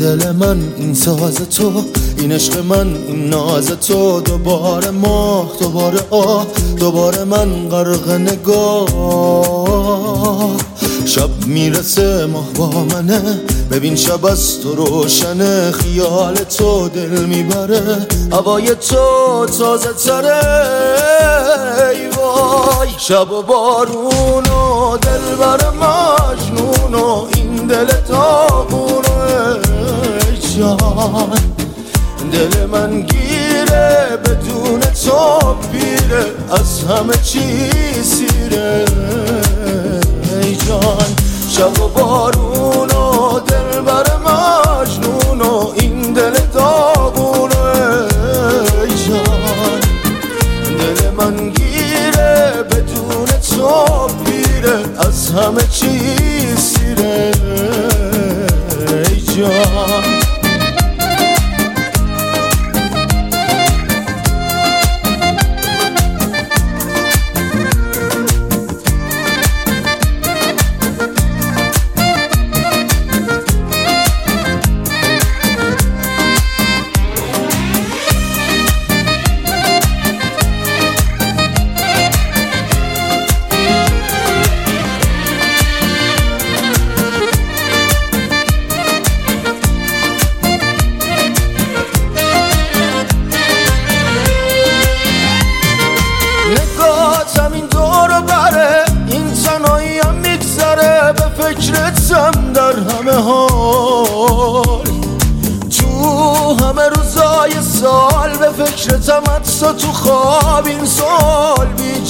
دل من این ساز تو، این عشق من این ناز تو. دوباره ماه، دوباره آه، دوباره من غرق نگاه. شب میرسه ماه با منه، ببین شب از تو روشنه. خیال تو دل میبره، هوای تو تازه تره. ای وای شب و بارون و دل بر مجنون و این دل داغون. ای جان دل من گیره، بدون تو پیره، از همه چی سیره. ای جان شب و بارون و دل بر مجنون و این دل داغون. ای جان دل من گیره، بدون تو پیره، از همه چی سیره. ای جان فکرتم در همه حال، تو همه روزای سال به فکرتم، حتی تو خواب این سال بی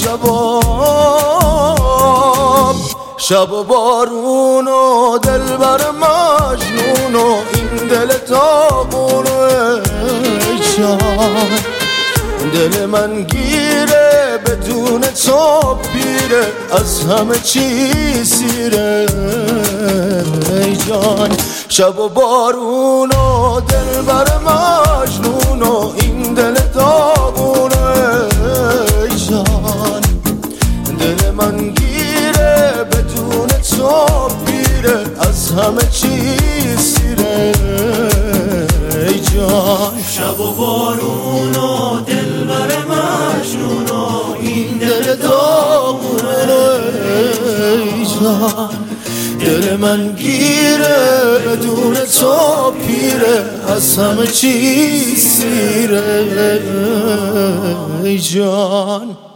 جواب. شب و بارون و دل بر مجنون و این دل داغون. ای جان دل من گیره، بدون تو پیره، از همه چی سیره. ای جان شب و بارون و دل بر مجنون و این دل داغون. ای جان دل من گیره، بدون تو پیره، از همه چی سیره. ای جان شب و بارون و دل بر مجنون و این دل داغون. ای جان دل من گیره، بدون تو پیره، از همه چی سیره. ای جان